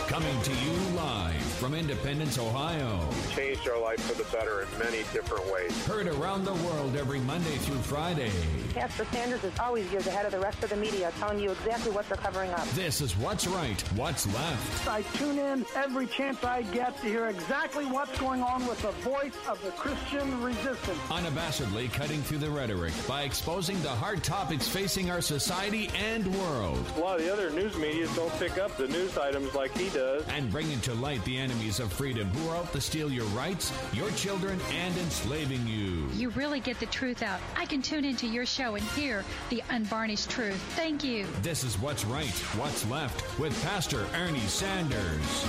Coming to you live from Independence, Ohio. Changed our life for the better in many different ways. Heard around the world every Monday through Friday. Pastor Sanders is always years ahead of the rest of the media, telling you exactly what they're covering up. This is What's Right, What's Left. I tune in every chance I get to hear exactly what's going on with the voice of the Christian resistance. Unabashedly cutting through the rhetoric by exposing the hard topics facing our society and world. A lot of the other news media don't pick up the news items like he does. And bringing to light the enemies of freedom who are out to steal your rights, your children, and enslaving you. You really get the truth out. I can tune into your show and hear the unvarnished truth. Thank you. This is What's Right, What's Left with Pastor Ernie Sanders.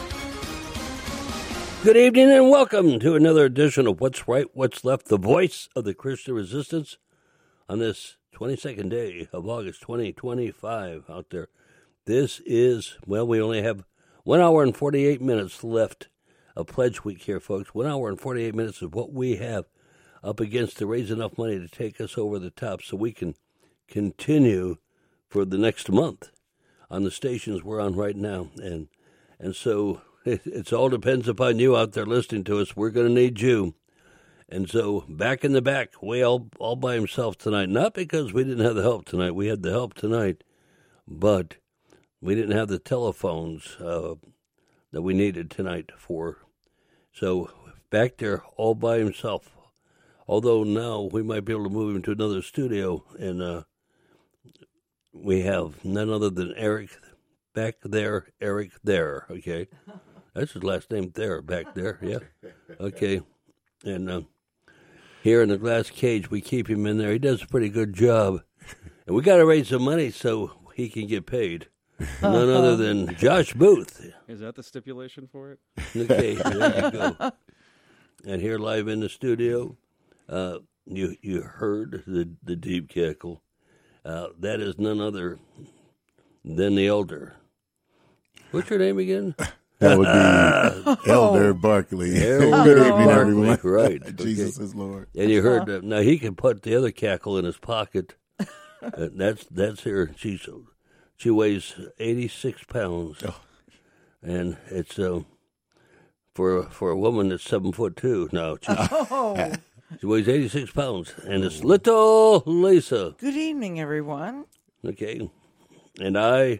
Good evening and welcome to another edition of What's Right, What's Left, the voice of the Christian resistance on this 22nd day of August 2025 out there. This is, well, we only have 1 hour and 48 minutes left of Pledge Week here, folks. 1 hour and 48 minutes of what we have up against to raise enough money to take us over the top so we can continue for the next month on the stations we're on right now. And so it all depends upon you out there listening to us. We're going to need you. And so back in the back, way all by himself tonight. Not because we didn't have the help tonight. We had the help tonight, but we didn't have the telephones that we needed tonight for. So back there all by himself. Although now we might be able to move him to another studio. And we have none other than Eric back there, Eric there. Okay. That's his last name there, back there. Yeah. Okay. And here in the glass cage, we keep him in there. He does a pretty good job. And we got to raise some money so he can get paid. None other than Josh Booth. Is that the stipulation for it? Okay, there you go. And here live in the studio, you heard the deep cackle. That is none other than the elder. What's your name again? That would be Elder Barkley. Elder Good evening, Barkley, everyone. right. Jesus Okay. is Lord. And you heard, now he can put the other cackle in his pocket. That's her. She weighs 86 pounds. Oh. And it's for a woman that's 7'2". No, she weighs 86 pounds, and it's little Lisa. Good evening, everyone. Okay, and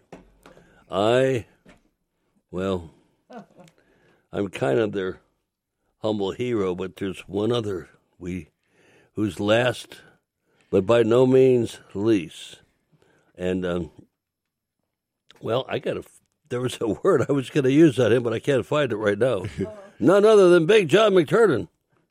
well, I'm kind of their humble hero, but there's one other who's last, but by no means least. And well, there was a word I was going to use on him, but I can't find it right now. None other than Big John McTurnan.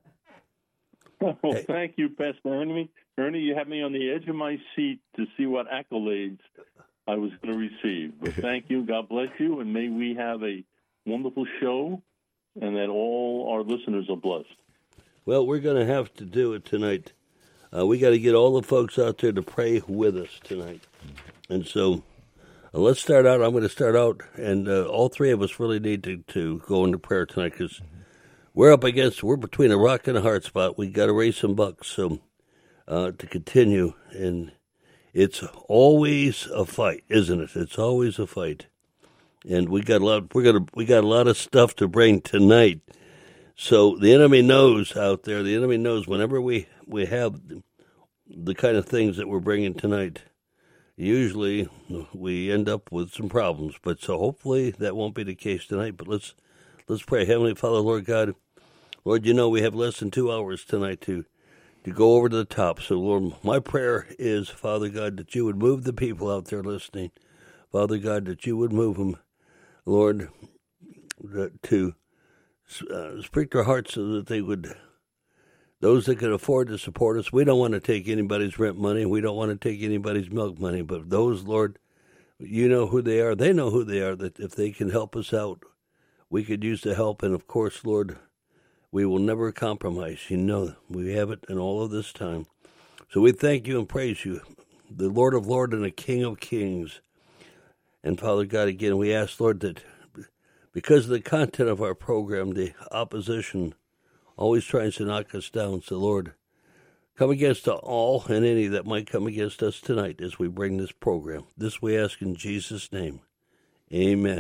Well, thank you, Pastor Ernie. Ernie, you have me on the edge of my seat to see what accolades I was going to receive. But thank you. God bless you. And may we have a wonderful show and that all our listeners are blessed. Well, we're going to have to do it tonight. We got to get all the folks out there to pray with us tonight. And so let's start out. I'm going to start out, and all three of us really need to go into prayer tonight because we're between a rock and a hard spot. We got to raise some bucks so to continue, and it's always a fight, isn't it? It's always a fight, and we got a lot of stuff to bring tonight. So the enemy knows out there. The enemy knows whenever we have the kind of things that we're bringing tonight. Usually we end up with some problems, but so hopefully that won't be the case tonight. But let's pray. Heavenly Father, Lord God, Lord, you know we have less than 2 hours tonight to go over to the top. So, Lord, my prayer is, Father God, that you would move the people out there listening. Father God, that you would move them, Lord, to speak their hearts so that they would, those that can afford to support us. We don't want to take anybody's rent money. We don't want to take anybody's milk money. But those, Lord, you know who they are. They know who they are, that if they can help us out, we could use the help. And, of course, Lord, we will never compromise. You know we have it in all of this time. So we thank you and praise you, the Lord of Lords and the King of Kings. And, Father God, again, we ask, Lord, that because of the content of our program, the opposition always tries to knock us down. So, Lord, come against all and any that might come against us tonight as we bring this program. This we ask in Jesus' name. Amen.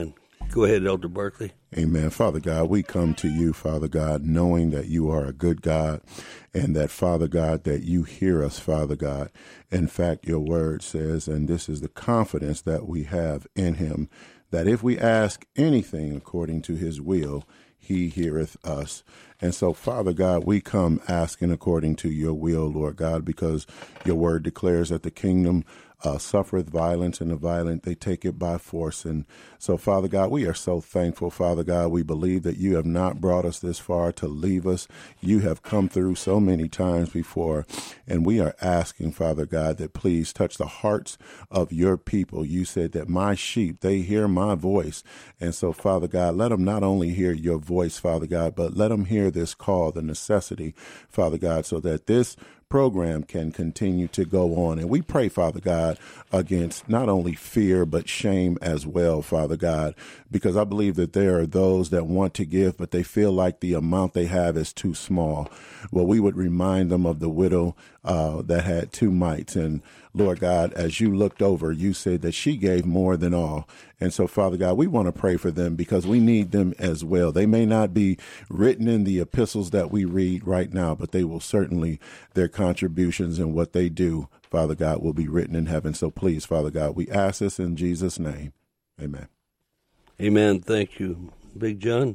Go ahead, Elder Barkley. Amen. Father God, we come to you, Father God, knowing that you are a good God and that, Father God, that you hear us, Father God. In fact, your word says, and this is the confidence that we have in him, that if we ask anything according to his will, he heareth us. And so, Father God, we come asking according to your will, Lord God, because your word declares that the kingdom suffereth violence, and the violent, they take it by force. And so, Father God, we are so thankful, Father God. We believe that you have not brought us this far to leave us. You have come through so many times before, and we are asking, Father God, that please touch the hearts of your people. You said that my sheep, they hear my voice. And so, Father God, let them not only hear your voice, Father God, but let them hear this call, the necessity, Father God, so that this program can continue to go on. And we pray, Father God, against not only fear, but shame as well, Father God, because I believe that there are those that want to give, but they feel like the amount they have is too small. Well, we would remind them of the widow that had 2 mites. And Lord God, as you looked over, you said that she gave more than all. And so, Father God, we want to pray for them because we need them as well. They may not be written in the epistles that we read right now, but they will certainly, their contributions and what they do, Father God, will be written in heaven. So please, Father God, we ask this in Jesus' name. Amen. Amen. Thank you. Big John?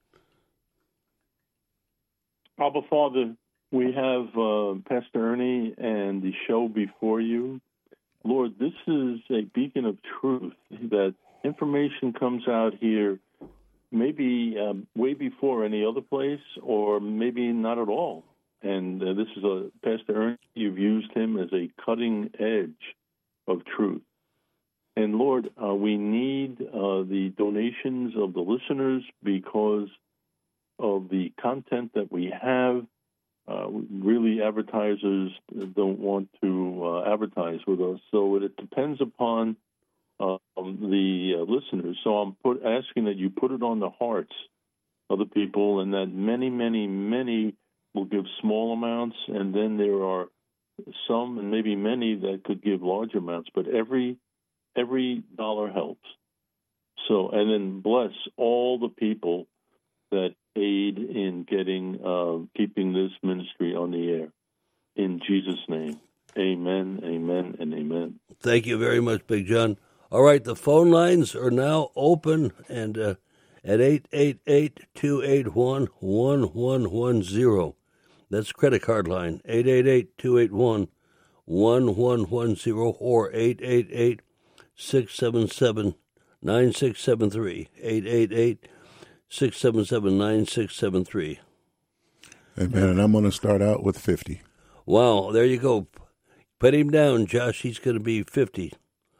Abba, Father, we have Pastor Ernie and the show before you. Lord, this is a beacon of truth that information comes out here maybe way before any other place or maybe not at all. And this is Pastor Ernie, you've used him as a cutting edge of truth. And Lord, we need the donations of the listeners because of the content that we have. Really, advertisers don't want to advertise with us, so it depends upon the listeners. So I'm asking that you put it on the hearts of the people, and that many, many, many will give small amounts, and then there are some, and maybe many, that could give large amounts. But every dollar helps. So, and then bless all the people that aid in keeping this ministry on the air. In Jesus' name, amen, amen, and amen. Thank you very much, Big John. All right, the phone lines are now open, and at 888-281-1110. That's credit card line, 888-281-1110 or 888-677-9673, 888-677-9673. Amen. And I'm going to start out with 50. Wow, there you go. Put him down, Josh. He's going to be 50.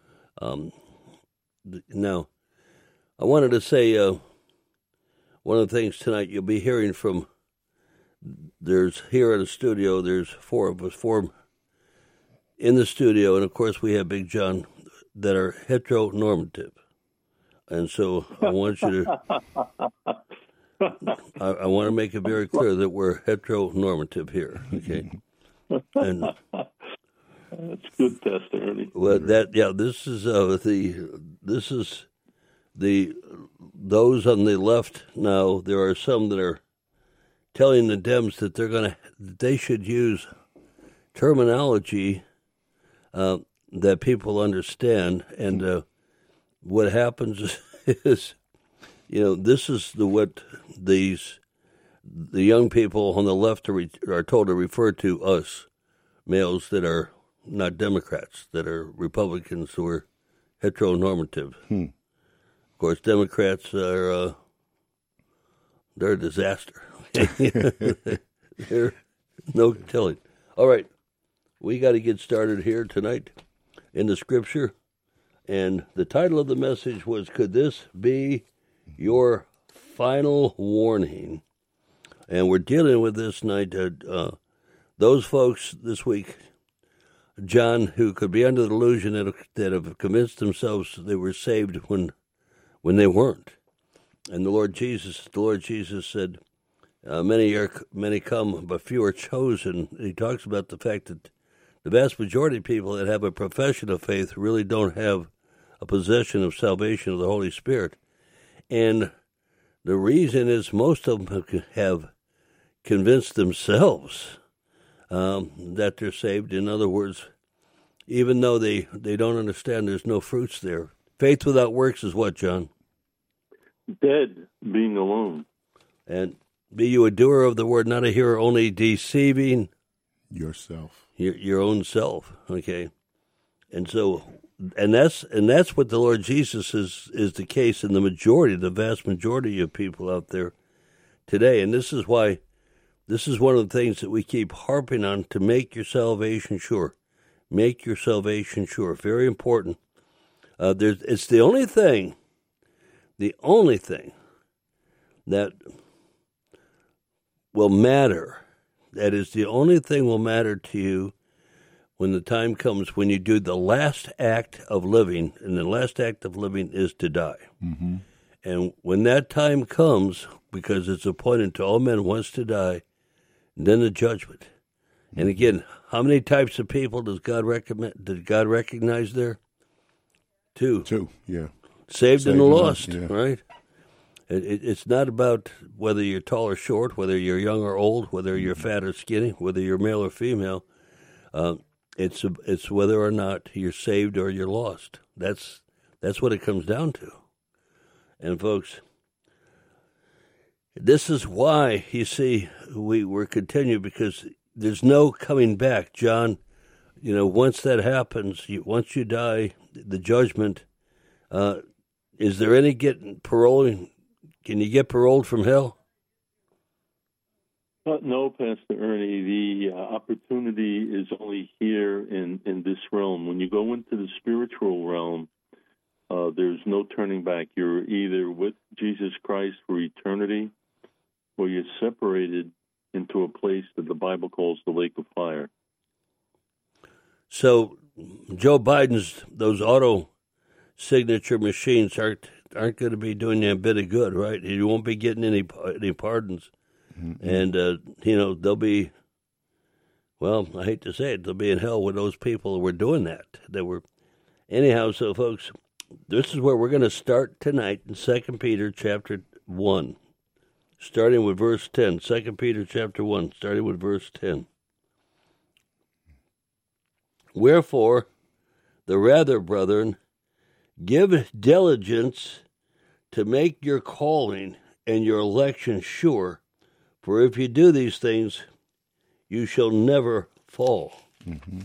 Now, I wanted to say one of the things tonight you'll be hearing from, here in the studio, there's 4 of us, 4 in the studio, and of course we have Big John, that are heteronormative. And so I want you to, I want to make it very clear that we're heteronormative here, okay? And that's good, Pastor Ernie. Well, this is those on the left now. There are some that are telling the Dems that they should use terminology that people understand. And what happens is, this is what the young people on the left are told to refer to us, males that are not Democrats, that are Republicans who are heteronormative. Of course, Democrats are they're a disaster. There's no telling. All right, we got to get started here tonight in the Scripture, and the title of the message was, "Could this be your final warning?" And we're dealing with this night. Those folks this week, John, who could be under the delusion that have convinced themselves they were saved when they weren't. And the Lord Jesus said, many come, but few are chosen. He talks about the fact that the vast majority of people that have a profession of faith really don't have a possession of salvation of the Holy Spirit. And the reason is most of them have convinced themselves that they're saved. In other words, even though they don't understand there's no fruits there. Faith without works is what, John? Dead, being alone. And be you a doer of the word, not a hearer, only deceiving yourself. Your own self, okay? And so, and that's what the Lord Jesus is the case in the vast majority of people out there today. And this is why, this is one of the things that we keep harping on, to make your salvation sure. Make your salvation sure. Very important. It's the only thing that will matter. That is the only thing will matter to you when the time comes when you do the last act of living, and the last act of living is to die. Mm-hmm. And when that time comes, because it's appointed to all men once to die, then the judgment. Mm-hmm. And again, how many types of people did God recognize there? Two, yeah. Saved and the lost, yeah. Right? It's not about whether you're tall or short, whether you're young or old, whether you're fat or skinny, whether you're male or female. It's whether or not you're saved or you're lost. That's what it comes down to. And folks, this is why, you see, we're continuing, because there's no coming back, John. You know, once that happens, once you die, the judgment, is there any getting paroling? Can you get paroled from hell? No, Pastor Ernie. The opportunity is only here in this realm. When you go into the spiritual realm, there's no turning back. You're either with Jesus Christ for eternity, or you're separated into a place that the Bible calls the lake of fire. So, Joe Biden's, those auto signature machines aren't going to be doing you a bit of good, right? You won't be getting any pardons. Mm-hmm. And, they'll be, well, I hate to say it, they'll be in hell with those people who were doing that. Anyhow, so folks, this is where we're going to start tonight in 2 Peter chapter 1, starting with verse 10. 2 Peter chapter 1, starting with verse 10. Wherefore, the rather, brethren, give diligence to make your calling and your election sure, for if you do these things, you shall never fall. Mm-hmm.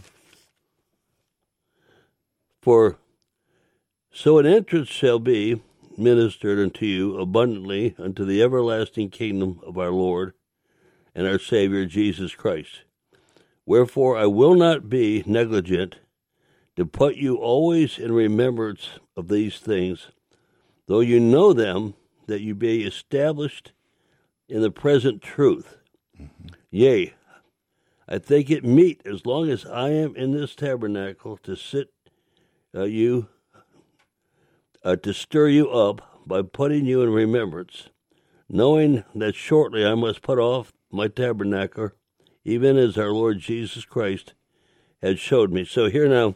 For so an entrance shall be ministered unto you abundantly unto the everlasting kingdom of our Lord and our Savior Jesus Christ. Wherefore I will not be negligent to put you always in remembrance of these things, though you know them, that you be established in the present truth. Mm-hmm. Yea, I think it meet, as long as I am in this tabernacle, to sit to stir you up by putting you in remembrance, knowing that shortly I must put off my tabernacle, even as our Lord Jesus Christ had showed me. So here now,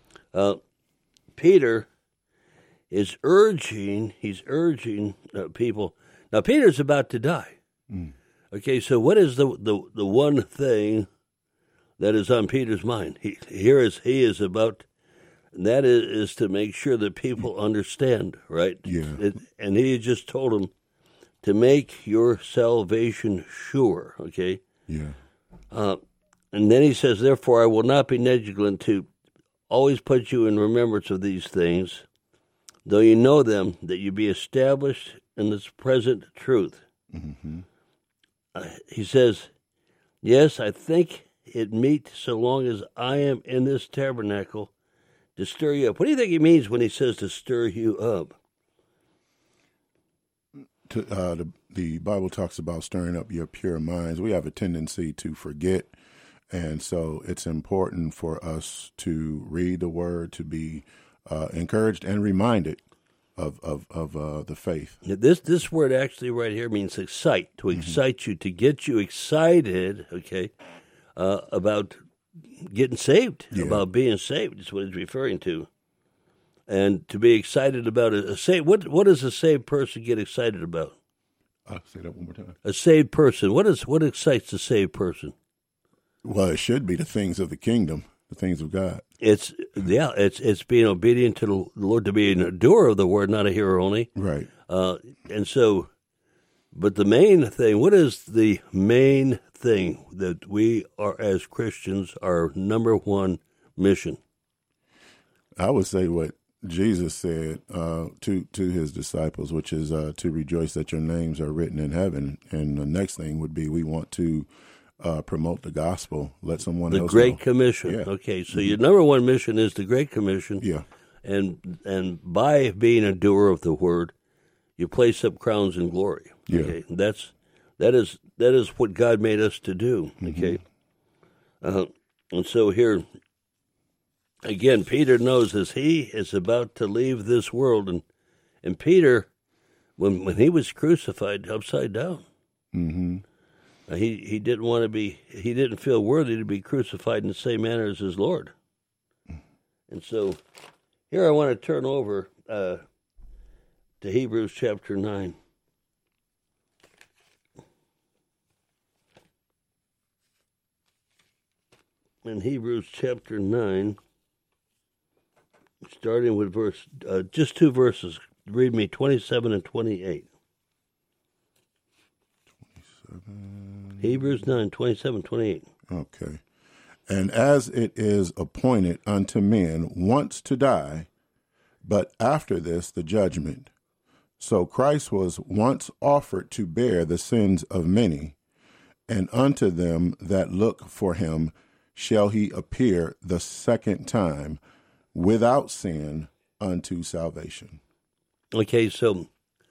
Peter is urging people. Now, Peter's about to die. Mm. Okay, so what is the one thing that is on Peter's mind? He is about, and that is to make sure that people understand, right? Yeah. And he just told them to make your salvation sure, okay? Yeah. And then he says, therefore, I will not be negligent to always put you in remembrance of these things, though you know them, that you be established in this present truth. Mm-hmm. He says, yes, I think it meet, so long as I am in this tabernacle, to stir you up. What do you think he means when he says to stir you up? The Bible talks about stirring up your pure minds. We have a tendency to forget, and so it's important for us to read the Word, to be encouraged and reminded of the faith. This word actually right here means excite, to excite you, to get you excited, okay, about getting saved, about being saved is what it's referring to. and to be excited about it. What does a saved person get excited about? I'll say that one more time. A saved person. What excites a saved person? Well, it should be the things of the kingdom, the things of God. It's being obedient to the Lord, to be an doer of the word, not a hearer only. Right. And so, but the main thing, what is the main thing that we are as Christians, our number one mission? I would say what Jesus said to his disciples, which is to rejoice that your names are written in heaven. And the next thing would be we want to promote the gospel, let someone else know. The Great Commission. Yeah. Okay, so your number one mission is the Great Commission. Yeah. And by being a doer of the word, you place up crowns in glory. Yeah. Okay, that is what God made us to do. Okay, and so here again, Peter knows as he is about to leave this world, and Peter, when he was crucified upside down, he didn't want to be. He didn't feel worthy to be crucified in the same manner as his Lord, and so here I want to turn over to Hebrews chapter 9. In Hebrews chapter 9, starting with just two verses, read me 27 and 28. 27. Hebrews 9, 27, 28. Okay. And as it is appointed unto men once to die, but after this the judgment. So Christ was once offered to bear the sins of many, and unto them that look for him shall he appear the second time without sin unto salvation. Okay, so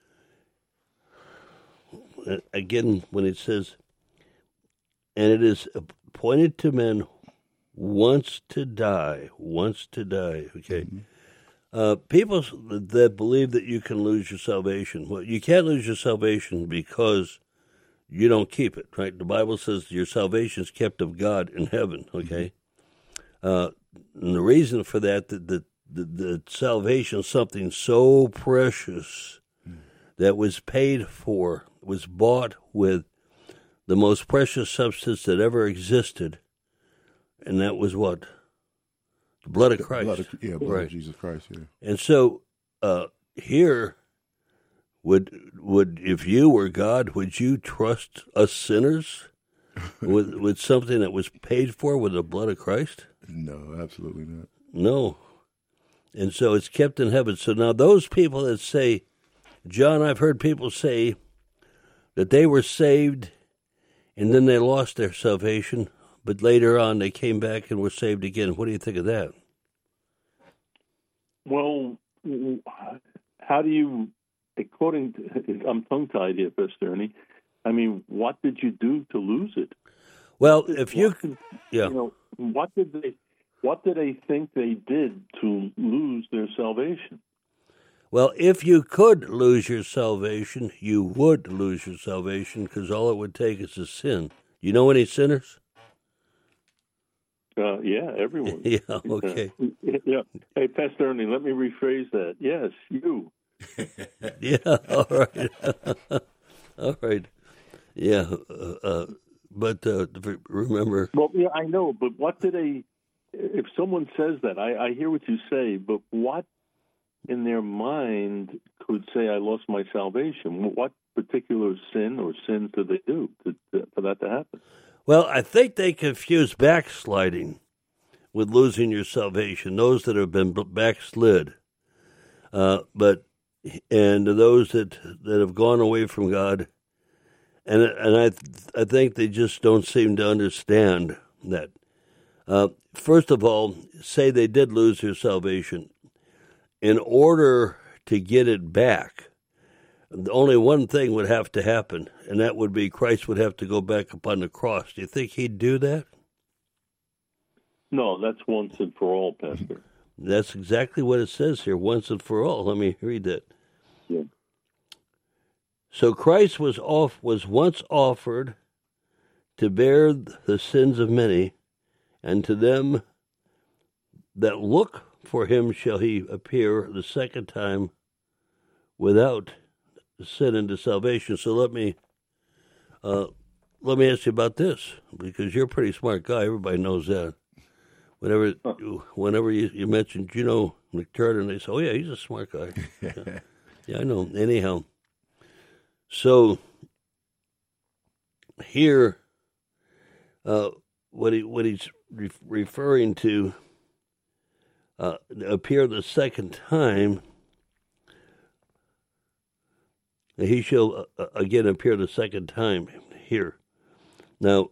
again, when it says, and it is appointed to men once to die, okay? People that believe that you can lose your salvation, well, you can't lose your salvation because you don't keep it, right? The Bible says your salvation is kept of God in heaven, okay? And the reason for that, the salvation is something so precious that was paid for, was bought with the most precious substance that ever existed, and that was what? The blood of Christ. Blood of Jesus Christ, yeah. And so here, would if you were God, would you trust us sinners with something that was paid for with the blood of Christ? No, absolutely not. No. And so it's kept in heaven. So now those people that say, John, I've heard people say that they were saved and then they lost their salvation, but later on they came back and were saved again. What do you think of that? Well, how do you, according to, I'm tongue-tied here, Pastor Ernie, I mean, what did you do to lose it? Well, if you, yeah. You know, what did they think they did to lose their salvation? Well, if you could lose your salvation, you would lose your salvation because all it would take is a sin. You know any sinners? Yeah, everyone. Yeah, okay. Yeah. Hey, Pastor Ernie, let me rephrase that. Yes, you. Yeah, all right. All right. Yeah, but remember... Well, yeah, I know, but what did they... If someone says that, I hear what you say, but what in their mind could say, I lost my salvation? What particular sin or sins did they do for that to happen? Well, I think they confuse backsliding with losing your salvation. Those that have been backslid, and those that have gone away from God, and I think they just don't seem to understand that. First of all, say they did lose their salvation. In order to get it back, only one thing would have to happen, and that would be Christ would have to go back upon the cross. Do you think he'd do that? No, that's once and for all, Pastor. That's exactly what it says here, once and for all. Let me read that. Yeah. So Christ was once offered to bear the sins of many, and to them that look for him shall he appear the second time without sin unto salvation. So let me ask you about this, because you're a pretty smart guy. Everybody knows that. Whenever you mention Gino McTurnan, they say, "Oh yeah, he's a smart guy." Yeah, I know. Anyhow, so here, what he's referring to, appear the second time. He shall again appear the second time here. Now,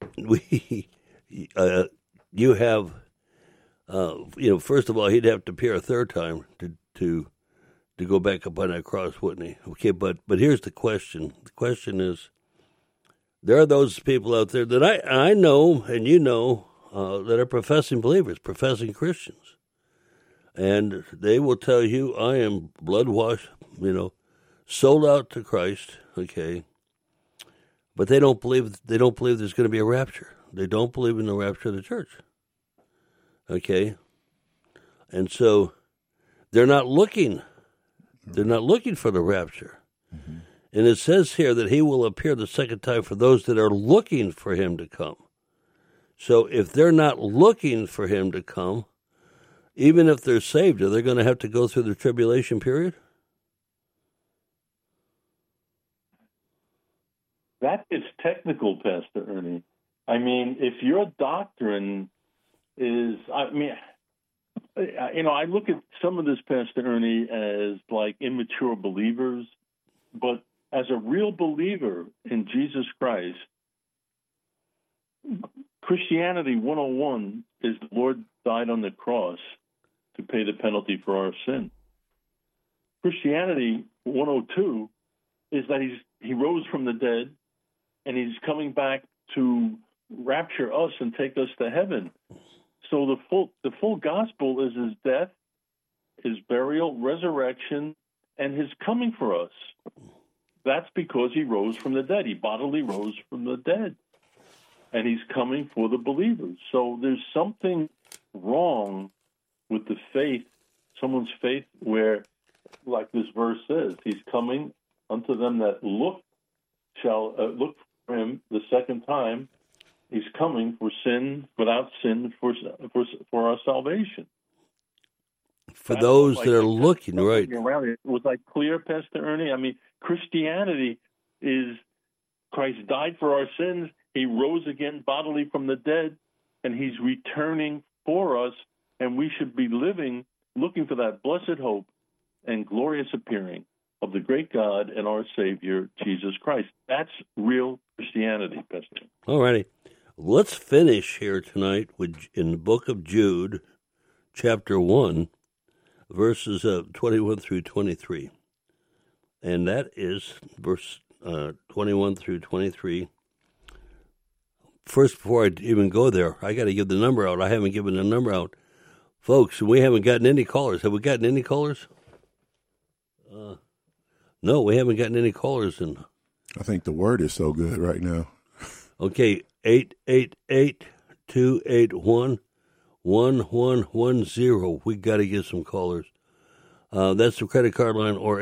you have, first of all, he'd have to appear a third time to go back up on that cross, wouldn't he? Okay, but here's the question. The question is, there are those people out there that I know and you know that are professing believers, professing Christians, and they will tell you, "I am blood washed," sold out to Christ. Okay. But they don't believe there's going to be a rapture. They don't believe in the rapture of the church. Okay? And so they're not looking for the rapture. Mm-hmm. And it says here that he will appear the second time for those that are looking for him to come. So if they're not looking for him to come, even if they're saved, are they going to have to go through the tribulation period? That is technical, Pastor Ernie. I mean, if your doctrine is, I look at some of this, Pastor Ernie, as like immature believers, but as a real believer in Jesus Christ, Christianity 101 is the Lord died on the cross to pay the penalty for our sin. Christianity 102 is that he rose from the dead, and he's coming back to rapture us and take us to heaven. So the full gospel is his death, his burial, resurrection, and his coming for us. That's because he rose from the dead. He bodily rose from the dead. And he's coming for the believers. So there's something wrong with the faith, someone's faith, where, like this verse says, he's coming unto them that shall look for him the second time. He's coming for sin, without sin, for our salvation. For those that are looking, right. Was I clear, Pastor Ernie? I mean, Christianity is Christ died for our sins. He rose again bodily from the dead, and he's returning for us, and we should be looking for that blessed hope and glorious appearing of the great God and our Savior, Jesus Christ. That's real Christianity, Pastor. All righty. Let's finish here tonight in the book of Jude, chapter 1, verses 21 through 23. And that is verse 21 through 23. First, before I even go there, I got to give the number out. I haven't given the number out. Folks, we haven't gotten any callers. Have we gotten any callers? No, we haven't gotten any callers. I think the word is so good right now. Okay, 888-281-1110. We got to get some callers. That's the credit card line, or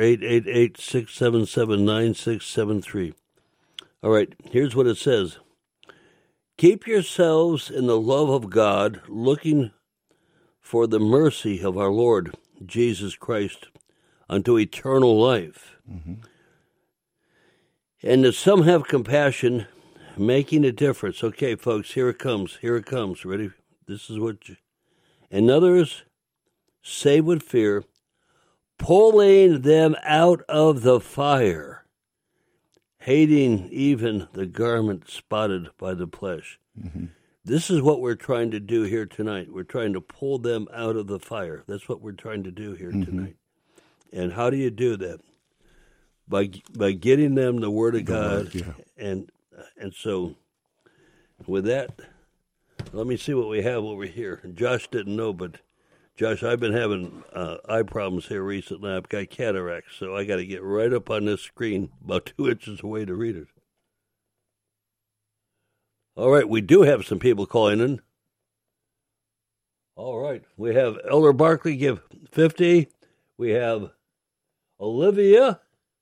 888-677-9673. All right, here's what it says. Keep yourselves in the love of God, looking for the mercy of our Lord Jesus Christ unto eternal life. Mm-hmm. And that some have compassion, making a difference. Okay, folks, here it comes. Here it comes. Ready? This is what and others save with fear, pulling them out of the fire, hating even the garment spotted by the flesh. Mm-hmm. This is what we're trying to do here tonight. We're trying to pull them out of the fire. That's what we're trying to do here tonight. And how do you do that? By getting them the Word of God. Yeah. And so with that, let me see what we have over here. Josh didn't know, but Josh, I've been having eye problems here recently. I've got cataracts, so I got to get right up on this screen about 2 inches away to read it. All right, we do have some people calling in. All right. We have Elder Barkley give 50. We have Olivia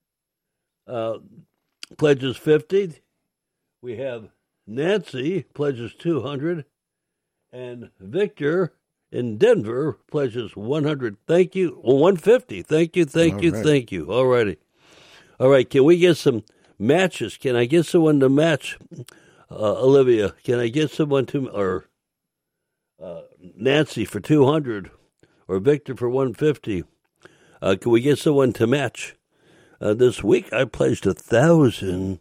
pledges 50. We have Nancy pledges 200. And Victor in Denver pledges 100. Thank you. Well, 150. Thank you. Thank you. All righty. All right. Can we get some matches? Can I get someone to match Olivia? Can I get someone to, or Nancy for 200 or Victor for 150? Can we get someone to match? This week I pledged 1,000.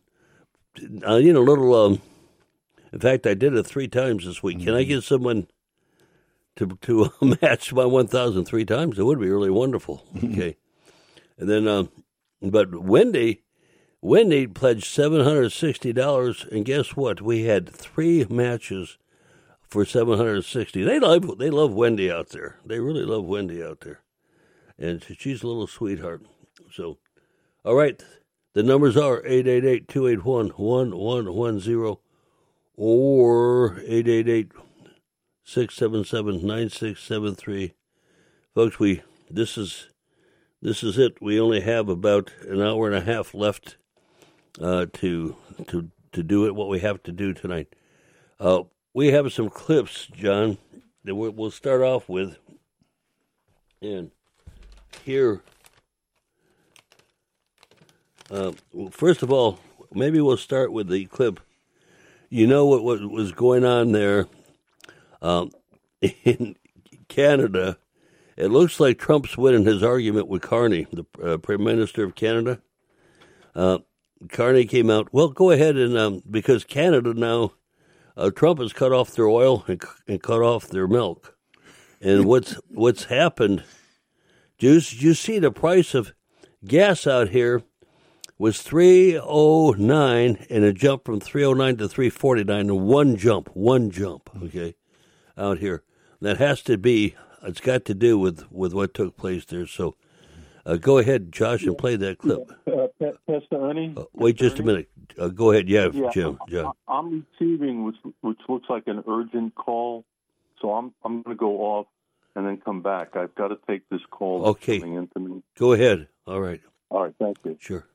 In fact, I did it 3 times this week. Can I get someone to match my 1,000 3 times? It would be really wonderful. Okay. And then, but Wendy pledged $760, and guess what? We had 3 matches for $760. They love Wendy out there. They really love Wendy out there, and she's a little sweetheart. So, all right, the numbers are 888-281-1110 or 888-677-9673. Folks, this is it. We only have about an hour and a half left to do it. What we have to do tonight. We have some clips, John, that we'll start off with. And here, first of all, maybe we'll start with the clip. You know what was going on there in Canada? It looks like Trump's winning his argument with Carney, the Prime Minister of Canada. Carney came out, well, go ahead and, because Canada now, Trump has cut off their oil and cut off their milk. And what's happened, you see the price of gas out here was $3.09, and it jumped from $3.09 to $3.49 in one jump, okay, out here. That has to be, it's got to do with what took place there. So go ahead, Josh, and play that clip. Pastor Ernie? Wait just a minute. Go ahead. Yeah, Jim. I'm receiving which looks like an urgent call, so I'm going to go off and then come back. I've got to take this call. Okay. Coming into me. Go ahead. All right. Thank you. Sure.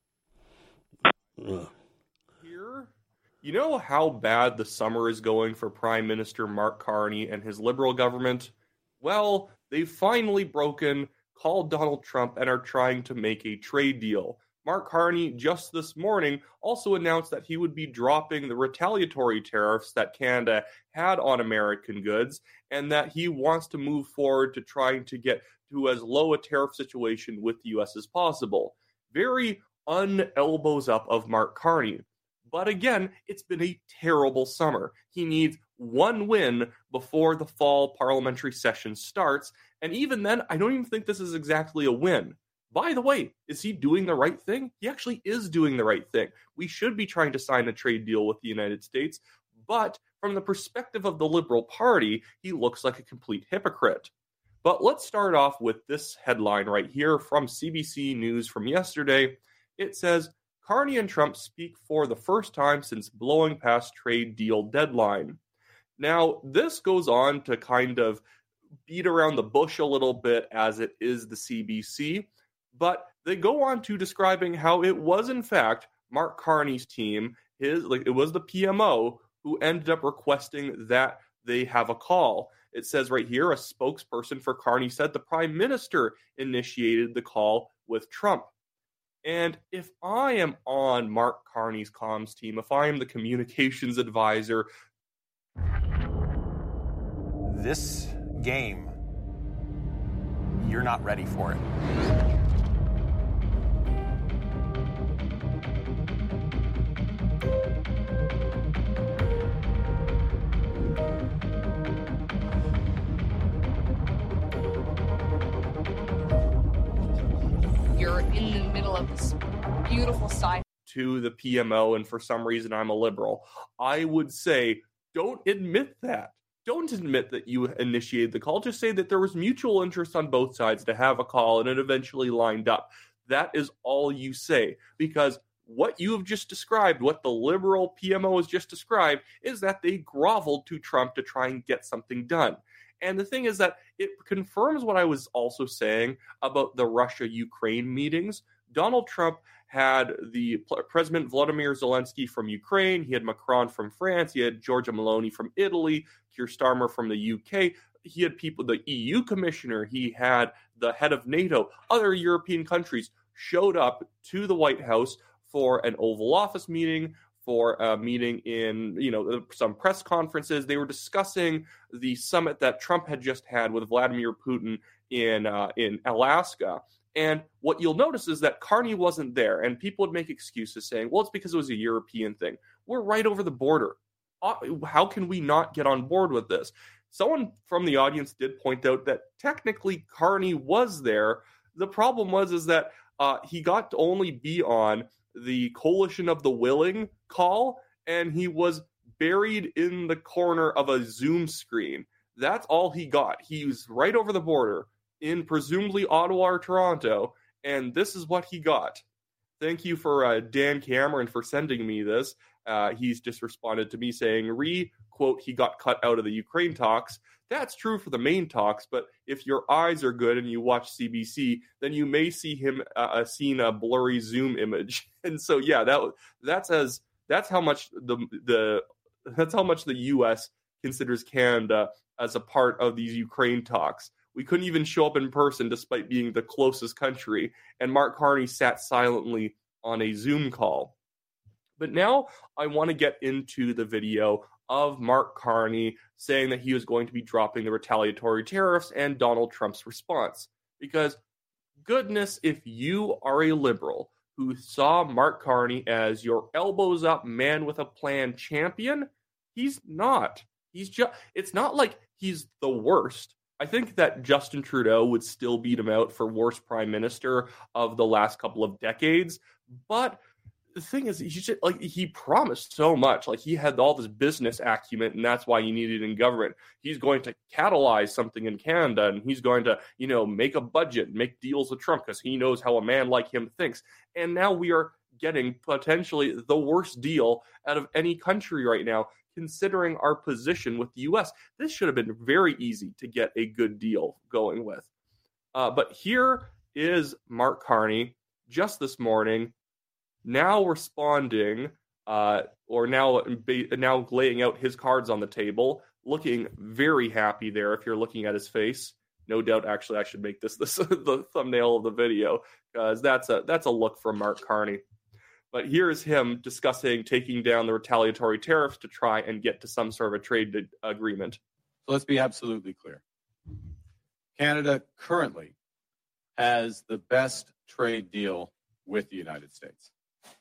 Here, you know how bad the summer is going for Prime Minister Mark Carney and his Liberal government? Well, they've finally called Donald Trump and are trying to make a trade deal. Mark Carney just this morning also announced that he would be dropping the retaliatory tariffs that Canada had on American goods, and that he wants to move forward to trying to get to as low a tariff situation with the U.S. as possible. Very un-elbows up of Mark Carney. But again, it's been a terrible summer. He needs one win before the fall parliamentary session starts, and even then, I don't even think this is exactly a win. By the way, is he doing the right thing? He actually is doing the right thing. We should be trying to sign a trade deal with the United States, but from the perspective of the Liberal Party, he looks like a complete hypocrite. But let's start off with this headline right here from CBC News from yesterday. It says, Carney and Trump speak for the first time since blowing past trade deal deadline. Now, this goes on to kind of beat around the bush a little bit, as it is the CBC, but they go on to describing how it was, in fact, Mark Carney's team, it was the PMO, who ended up requesting that they have a call. It says right here, a spokesperson for Carney said the Prime Minister initiated the call with Trump. And if I am on Mark Carney's comms team, if I am the communications advisor, this game, you're not ready for it. You're in the middle of this beautiful sci. To the PMO, and for some reason I'm a liberal. I would say, don't admit that. Don't admit that you initiated the call. Just say that there was mutual interest on both sides to have a call and it eventually lined up. That is all you say. Because what you have just described, what the liberal PMO has just described, is that they groveled to Trump to try and get something done. And the thing is that it confirms what I was also saying about the Russia-Ukraine meetings. Donald Trump had the President Volodymyr Zelensky from Ukraine. He had Macron from France. He had Giorgia Meloni from Italy, Keir Starmer from the UK. He had people, the EU commissioner. He had the head of NATO. Other European countries showed up to the White House for an Oval Office meeting, for a meeting in, some press conferences. They were discussing the summit that Trump had just had with Vladimir Putin in Alaska. And what you'll notice is that Carney wasn't there, and people would make excuses saying, well, it's because it was a European thing. We're right over the border. How can we not get on board with this? Someone from the audience did point out that technically Carney was there. The problem is that he got to only be on the Coalition of the Willing call, and he was buried in the corner of a Zoom screen. That's all he got. He was right over the border in presumably Ottawa or Toronto, and this is what he got. Thank you for Dan Cameron for sending me this. He's just responded to me saying, quote, he got cut out of the Ukraine talks. That's true for the main talks, but if your eyes are good and you watch CBC, then you may see him seen a blurry Zoom image. And so, yeah, that's how much the U.S. considers Canada as a part of these Ukraine talks. We couldn't even show up in person despite being the closest country, and Mark Carney sat silently on a Zoom call. But now I want to get into the video of Mark Carney saying that he was going to be dropping the retaliatory tariffs and Donald Trump's response. Because, goodness, if you are a liberal who saw Mark Carney as your elbows up man with a plan champion, he's not. It's not like he's the worst. I think that Justin Trudeau would still beat him out for worst prime minister of the last couple of decades. But the thing is, he promised so much. Like, he had all this business acumen, and that's why he needed in government. He's going to catalyze something in Canada, and he's going to, make a budget, make deals with Trump, because he knows how a man like him thinks. And now we are getting potentially the worst deal out of any country right now, considering our position with the U.S. This should have been very easy to get a good deal going with. But here is Mark Carney just this morning, now responding, or now laying out his cards on the table, looking very happy there. If you're looking at his face, no doubt. Actually, I should make this the thumbnail of the video, because that's a look from Mark Carney. But here's him discussing taking down the retaliatory tariffs to try and get to some sort of a trade agreement. So let's be absolutely clear. Canada currently has the best trade deal with the United States.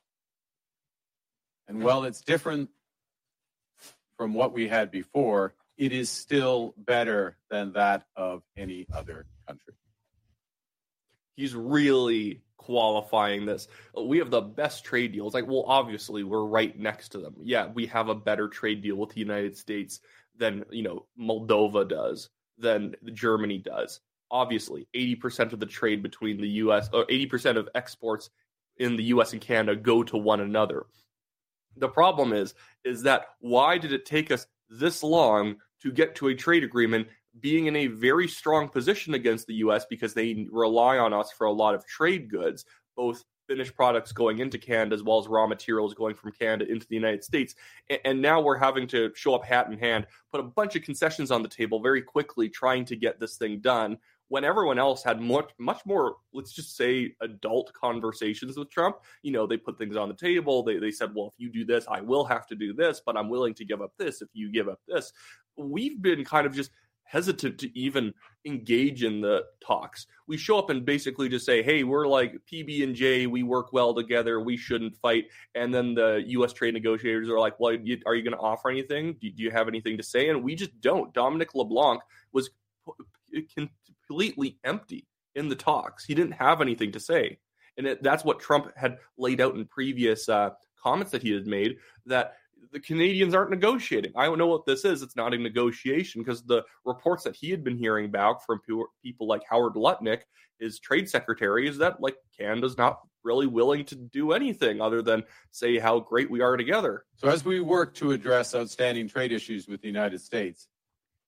And while it's different from what we had before, it is still better than that of any other country. He's really qualifying this. We have the best trade deals. Like, well, obviously we're right next to them. Yeah, we have a better trade deal with the United States than, Moldova does, than Germany does. Obviously, 80% of the trade between the U.S., or 80% of exports in the U.S. and Canada go to one another. The problem is that why did it take us this long to get to a trade agreement, being in a very strong position against the U.S. because they rely on us for a lot of trade goods, both finished products going into Canada as well as raw materials going from Canada into the United States. And now we're having to show up hat in hand, put a bunch of concessions on the table very quickly, trying to get this thing done, when everyone else had much more, let's just say, adult conversations with Trump. They put things on the table. They said, well, if you do this, I will have to do this, but I'm willing to give up this if you give up this. We've been kind of just hesitant to even engage in the talks. We show up and basically just say, hey, we're like PB&J, we work well together, we shouldn't fight. And then the U.S. trade negotiators are like, well, are you going to offer anything? Do you have anything to say? And we just don't. Dominic LeBlanc was completely empty in the talks. He didn't have anything to say. And that's what Trump had laid out in previous comments that he had made, that the Canadians aren't negotiating. I don't know what this is. It's not a negotiation, because the reports that he had been hearing back from people like Howard Lutnick, his trade secretary, is that Canada's not really willing to do anything other than say how great we are together. So as we work to address outstanding trade issues with the United States,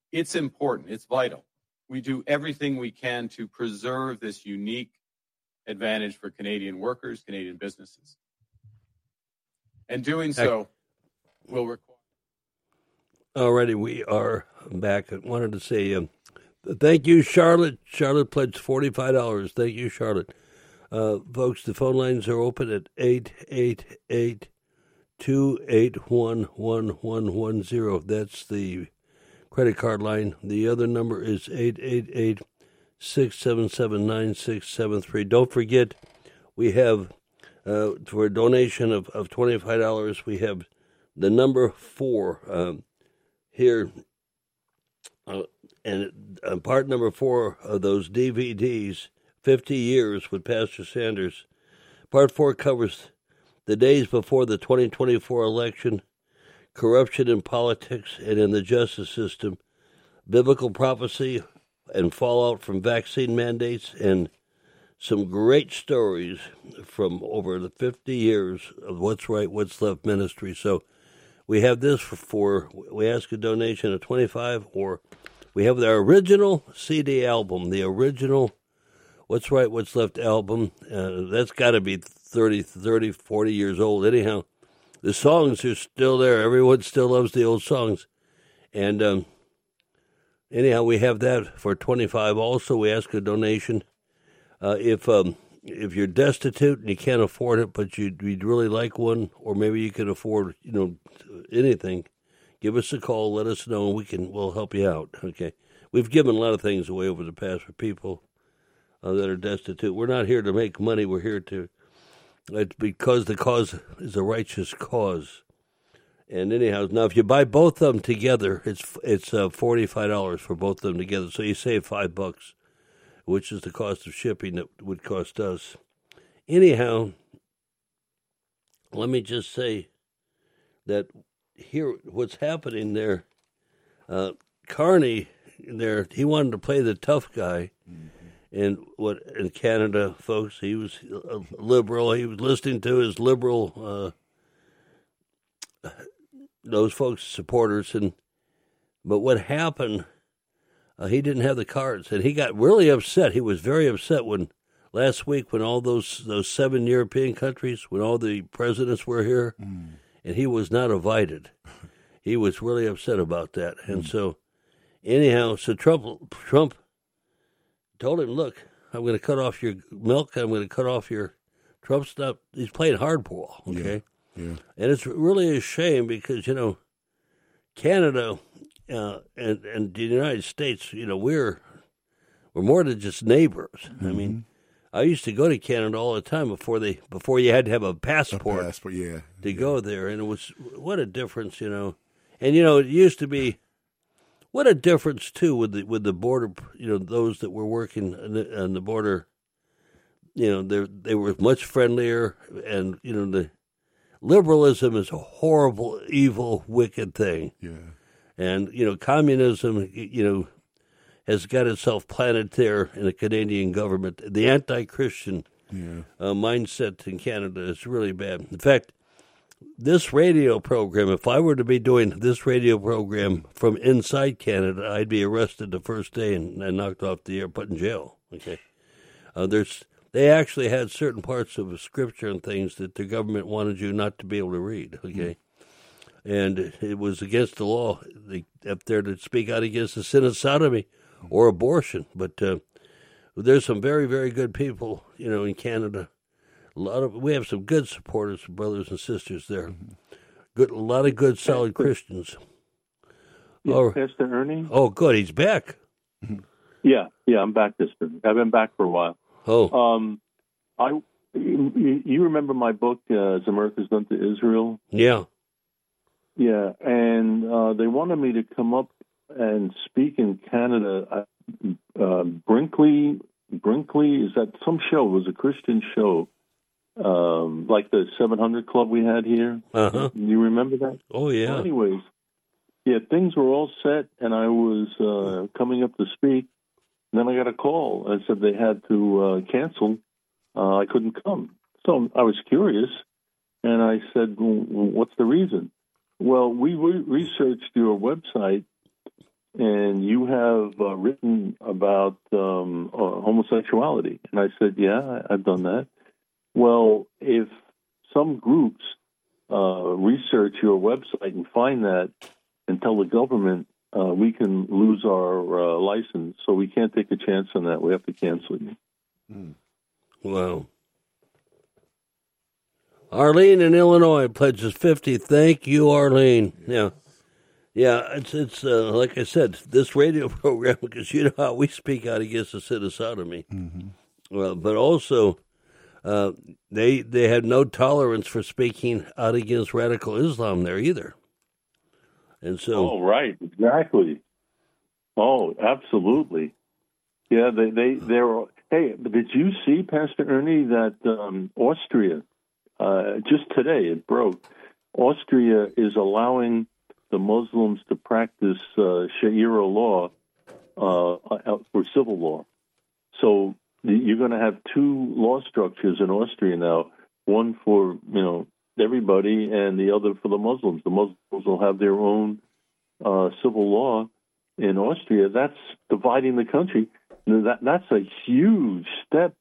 It's important. It's vital. We do everything we can to preserve this unique advantage for Canadian workers, Canadian businesses. And doing so will require... Alrighty, we are back. I wanted to say thank you, Charlotte. Charlotte pledged $45. Thank you, Charlotte. Folks, the phone lines are open at 888-281-1110. That's the credit card line. The other number is 888-677-9673. Don't forget, we have, for a donation of $25, we have the number 4 here, and part number 4 of those DVDs, 50 Years with Pastor Sanders. Part 4 covers the days before the 2024 election, corruption in politics and in the justice system, biblical prophecy and fallout from vaccine mandates, and some great stories from over the 50 years of What's Right, What's Left ministry. So we have this for we ask a donation of $25, or we have their original CD album, the original What's Right, What's Left album. That's got to be 30, 40 years old. Anyhow, the songs are still there. Everyone still loves the old songs. And anyhow, we have that for $25. Also, we ask a donation. If you're destitute and you can't afford it, but you'd really like one, or maybe you can afford, anything, give us a call. Let us know. We'll help you out. Okay. We've given a lot of things away over the past for people that are destitute. We're not here to make money. We're here to, because the cause is a righteous cause. And anyhow, now if you buy both of them together, it's $45 for both of them together. So you save $5, which is the cost of shipping that would cost us. Anyhow, let me just say that here, what's happening there, Carney there, he wanted to play the tough guy. And in Canada, folks, he was a liberal. He was listening to his liberal, those folks, supporters. But what happened, he didn't have the cards, and he got really upset. He was very upset last week when all those 7 European countries, when all the presidents were here, and he was not invited. He was really upset about that. And so, anyhow, Trump told him, look, I'm going to cut off your milk. I'm going to cut off your Trump stuff. He's playing hardball, okay? Yeah. And it's really a shame because, Canada and the United States, Mm-hmm. we're more than just neighbors. I mean, I used to go to Canada all the time before you had to have a passport, to go there. And it was, what a difference, And, it used to be, what a difference too with the border. Those that were working on the border. They were much friendlier, and the liberalism is a horrible, evil, wicked thing. Yeah, and communism, has got itself planted there in the Canadian government. The anti-Christian mindset in Canada is really bad. In fact, this radio program, if I were to be doing this radio program from inside Canada, I'd be arrested the first day and knocked off the air, put in jail. Okay, they actually had certain parts of the scripture and things that the government wanted you not to be able to read. Okay, and it was against the law up there to speak out against the sin of sodomy or abortion. But there's some very, very good people, in Canada. We have some good supporters, brothers and sisters there. A lot of good, solid Christians. Pastor Ernie? Oh, good. He's back. Yeah, I'm back this week. I've been back for a while. Oh. You remember my book, As America's Done to Israel? Yeah. Yeah, and they wanted me to come up and speak in Canada. Brinkley, is that some show? It was a Christian show. Like the 700 Club we had here. Uh-huh. You remember that? Oh, yeah. Well, anyways, things were all set, and I was coming up to speak. And then I got a call. I said they had to cancel. I couldn't come. So I was curious, and I said, well, what's the reason? Well, we researched your website, and you have written about homosexuality. And I said, yeah, I've done that. Well, if some groups research your website and find that and tell the government, we can lose our license, so we can't take a chance on that. We have to cancel you. Wow. Arlene in Illinois pledges 50. Thank you, Arlene. Yeah, it's like I said, this radio program, because you know how we speak out against the sin of sodomy. But also, they had no tolerance for speaking out against radical Islam there either. And so, oh, right, exactly. Oh, absolutely. Yeah, they're. Hey, but did you see, Pastor Ernie, that Austria, just today it broke, Austria is allowing the Muslims to practice Sharia law for civil law. So you're going to have two law structures in Austria now, one for, everybody and the other for the Muslims. The Muslims will have their own civil law in Austria. That's dividing the country. That's a huge step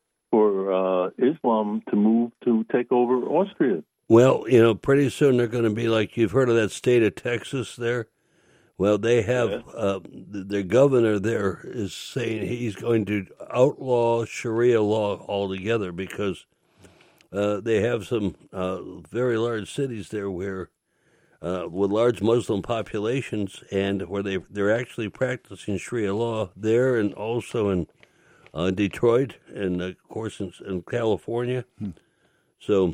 for Islam to move to take over Austria. Well, pretty soon they're going to be like, you've heard of that state of Texas there? Well, they have, their governor there is saying he's going to outlaw Sharia law altogether because they have some very large cities there where, with large Muslim populations, and where they're actually practicing Sharia law there, and also in Detroit, and of course in California. So,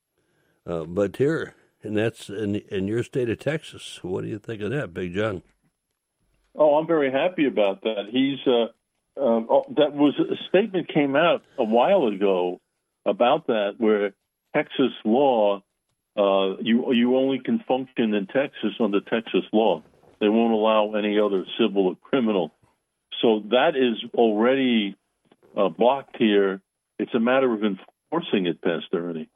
but here, and that's in your state of Texas. What do you think of that, Big John? Oh, I'm very happy about that. He's that was a statement came out a while ago about that, where Texas law, you only can function in Texas under Texas law. They won't allow any other civil or criminal. So that is already blocked here. It's a matter of enforcing it, Pastor Ernie.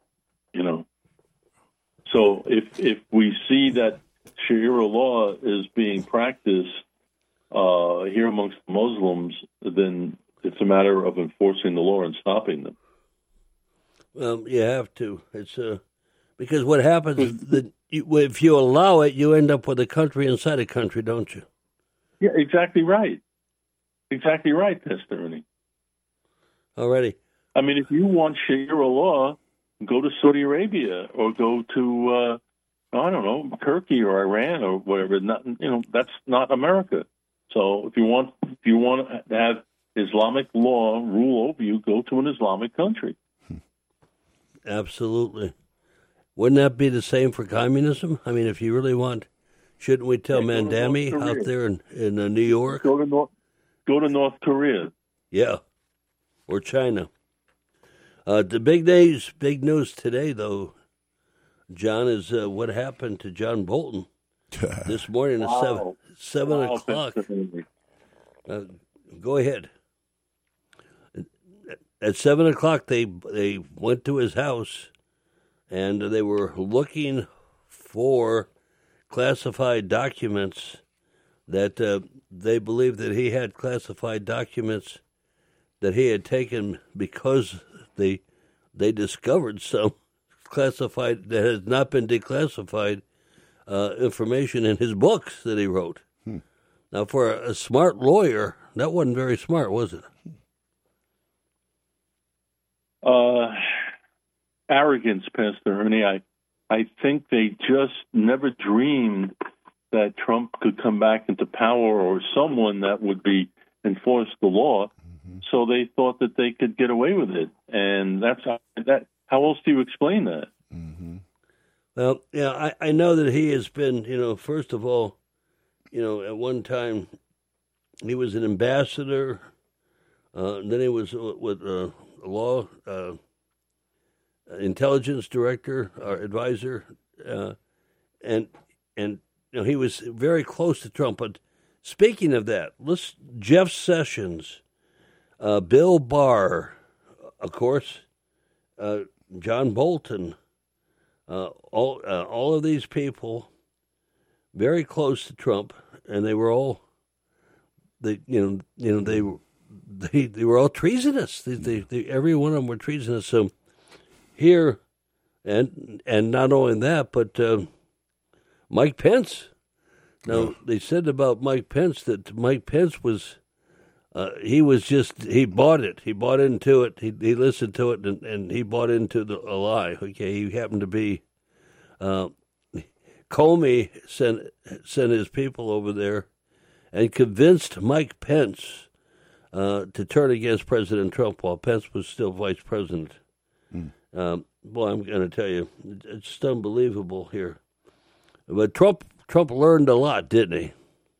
So if we see that Sharia law is being practiced here amongst Muslims, then it's a matter of enforcing the law and stopping them. Well, you have to. It's because what happens is that if you allow it, you end up with a country inside a country, don't you? Yeah, exactly right. Exactly right, Pastor Ernie. Alrighty. I mean, if you want Sharia law, go to Saudi Arabia or go to, I don't know, Turkey or Iran or whatever. Not, that's not America. So if you want to have Islamic law rule over you, go to an Islamic country. Absolutely. Wouldn't that be the same for communism? I mean, if you really want, shouldn't we tell Mandami out there in New York? Go to North Korea. Yeah, or China. The big news today, though, John, is what happened to John Bolton this morning at 7 o'clock. Go ahead. At 7 o'clock, they went to his house, and they were looking for classified documents that they believed that he had classified documents that he had taken because they discovered some classified that has not been declassified information in his books that he wrote. Now, for a smart lawyer, that wasn't very smart, was it? Arrogance, Pastor Ernie. I think they just never dreamed that Trump could come back into power or someone that would enforce the law. So they thought that they could get away with it, and that's that. How else do you explain that? Well, yeah, I know that he has been, first of all, at one time he was an ambassador, then he was with law intelligence director or advisor, and he was very close to Trump. But speaking of that, Jeff Sessions, Bill Barr, of course, John Bolton, all of these people very close to Trump, and they were all, they were all treasonous. Every one of them were treasonous. So here, and not only that, but Mike Pence. Now, they said about Mike Pence that Mike Pence was, he bought it. He bought into it. He listened to it, and he bought into a lie. Okay, he happened to be, Comey sent his people over there and convinced Mike Pence to turn against President Trump while Pence was still vice president. Boy, I'm going to tell you, it's just unbelievable here. But Trump learned a lot, didn't he?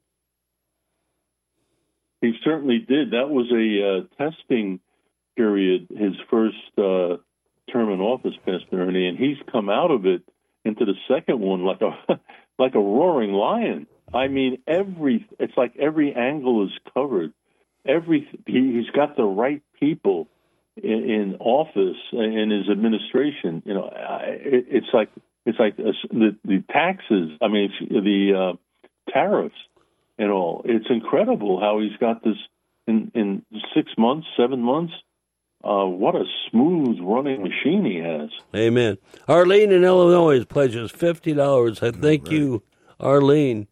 He certainly did. That was a testing period, his first term in office, Pastor Ernie, and he's come out of it into the second one like a roaring lion. I mean, it's like every angle is covered. He's got the right people in office in his administration. You know, it's like the taxes. I mean, the tariffs and all. It's incredible how he's got this in 6 months, 7 months. What a smooth running machine he has. Amen. Arlene in Illinois pledges $50. I thank you, Arlene.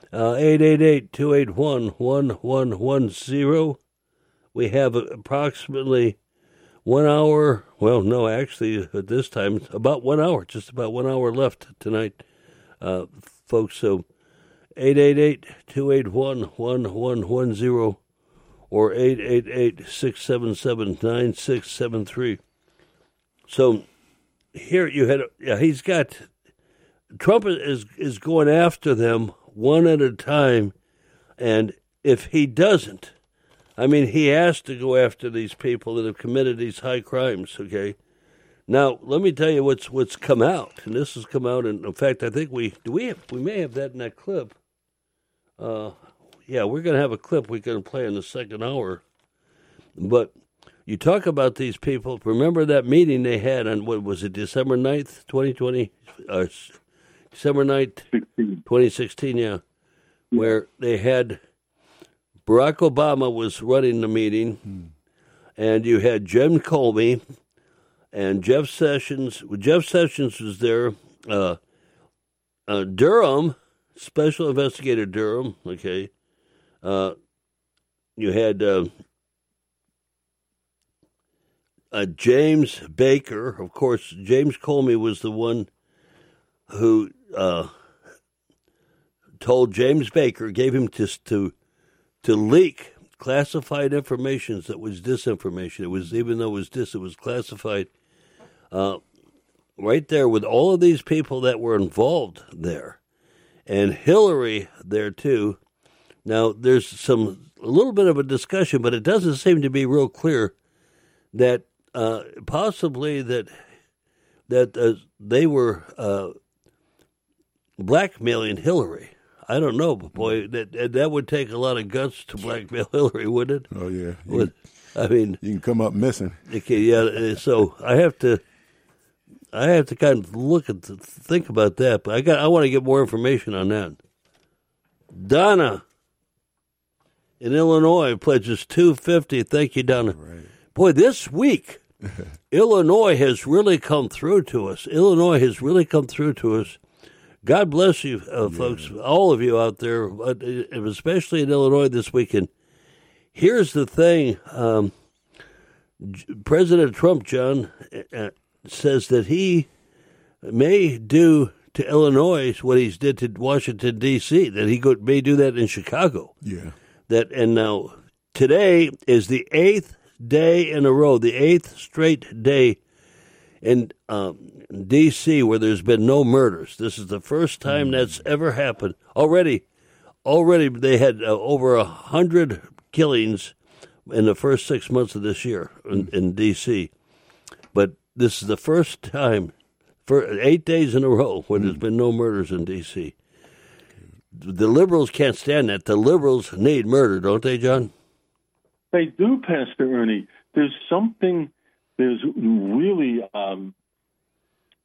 888-281-1110. We have approximately 1 hour. Well, no, actually, at this time, about 1 hour, just about 1 hour left tonight, folks. So 888-281-1110 or 888-677-9673. So here you had, Trump is going after them one at a time, and if he doesn't, I mean, he has to go after these people that have committed these high crimes, okay? Now, let me tell you what's come out, and this has come out, and in fact, I think we may have that in that clip. Yeah, we're going to have a clip we're going to play in the second hour. But you talk about these people. Remember that meeting they had on, what was it, December 9th, 2020? December 9th, 2016, yeah, where they had Barack Obama was running the meeting, and you had Jim Comey and Jeff Sessions. Jeff Sessions was there. Durham, Special Investigator Durham, okay. You had James Baker. Of course, James Comey was the one who told James Baker, gave him to leak classified information that was disinformation. It was, even though it was classified. Right there with all of these people that were involved there, and Hillary there too. Now, there's a little bit of a discussion, but it doesn't seem to be real clear that possibly that they were blackmailing Hillary. I don't know, but boy, that would take a lot of guts to blackmail Hillary, wouldn't it? Oh yeah. I mean, you can come up missing. Okay, yeah. So I have to kind of think about that, but I want to get more information on that. Donna in Illinois pledges $250. Thank you, Donna. Right. Boy, this week, Illinois has really come through to us. God bless you, folks, all of you out there, especially in Illinois this weekend. Here's the thing. President Trump, John, says that he may do to Illinois what he did to Washington, D.C., that he may do that in Chicago. Yeah. And now today is the 8th day in a row, the 8th straight day in D.C. where there's been no murders. This is the first time that's ever happened. Already they had over 100 killings in the first 6 months of this year in D.C. But this is the first time for 8 days in a row when there's been no murders in D.C. The liberals can't stand that. The liberals need murder, don't they, John? They do, Pastor Ernie. There's really,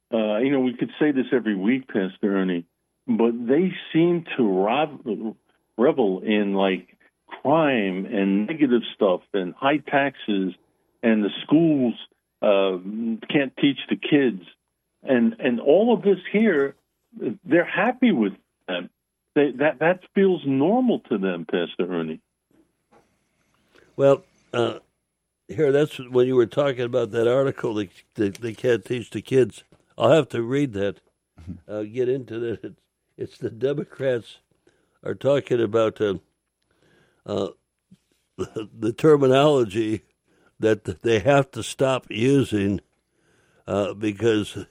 we could say this every week, Pastor Ernie, but they seem to revel in like crime and negative stuff and high taxes, and the schools can't teach the kids, and all of this here, they're happy with them. That feels normal to them, Pastor Ernie. Well, here, that's when you were talking about that article, they can't teach the kids. I'll have to read that, get into that. It's the Democrats are talking about the terminology that they have to stop using because,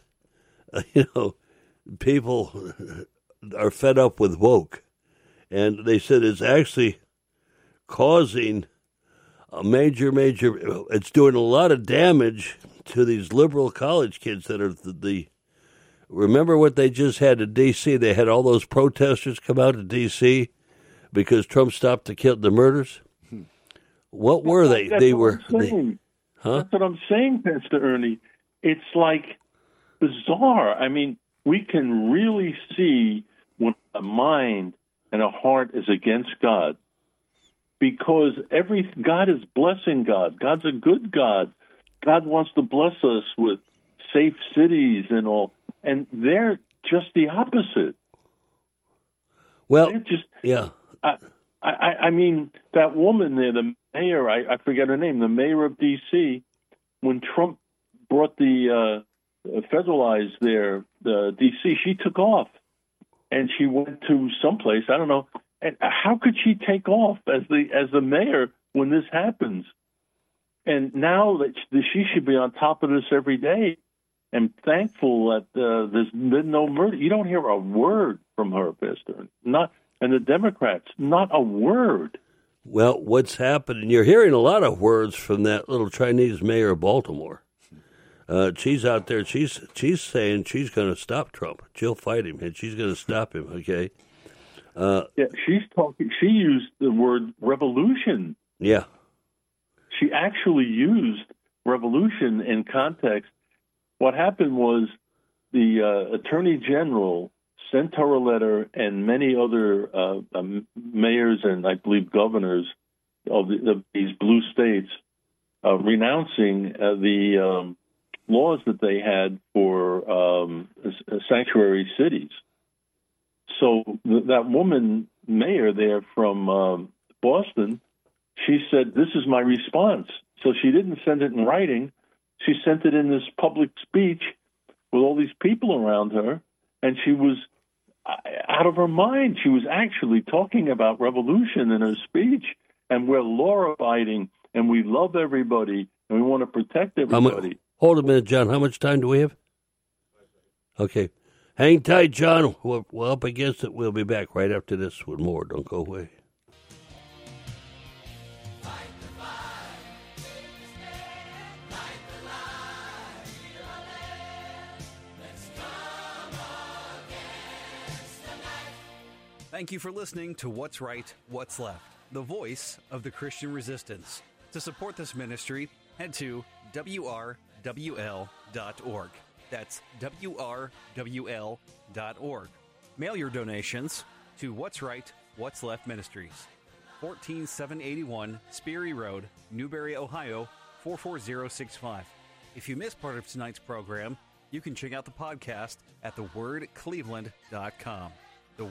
people are fed up with woke. And they said it's actually causing a major, it's doing a lot of damage to these liberal college kids that are remember what they just had in D.C.? They had all those protesters come out to D.C. because Trump stopped the murders. What were they? That's what I'm saying, Pastor Ernie. It's like bizarre. I mean, we can really see when a mind and a heart is against God, because God is blessing God. God's a good God. God wants to bless us with safe cities and all, and they're just the opposite. Well, yeah. I mean, that woman there, the mayor, I forget her name, the mayor of D.C., when Trump brought the federalized there, the D.C., she took off, and she went to someplace, I don't know. And how could she take off as the mayor when this happens? And now that she should be on top of this every day and thankful that there's been no murder. You don't hear a word from her, Pastor. And the Democrats, not a word. Well, what's happening? You're hearing a lot of words from that little Chinese mayor of Baltimore. She's out there. She's saying she's going to stop Trump. She'll fight him, and she's going to stop him. Okay. She's talking. She used the word revolution. Yeah. She actually used revolution in context. What happened was the Attorney General sent her a letter, and many other mayors and I believe governors of these blue states renouncing the laws that they had for sanctuary cities. So that woman mayor there from Boston, she said, "This is my response." So she didn't send it in writing. She sent it in this public speech with all these people around her, and she was out of her mind. She was actually talking about revolution in her speech, and we're law-abiding, and we love everybody, and we want to protect everybody. Hold a minute, John. How much time do we have? Okay. Hang tight, John. We're up against it. We'll be back right after this with more. Don't go away. Thank you for listening to What's Right, What's Left, the voice of the Christian resistance. To support this ministry, head to WRWL.org. That's WRWL.org. Mail your donations to What's Right, What's Left Ministries, 14781 Sperry Road, Newberry, Ohio, 44065. If you missed part of tonight's program, you can check out the podcast at thewordcleveland.com.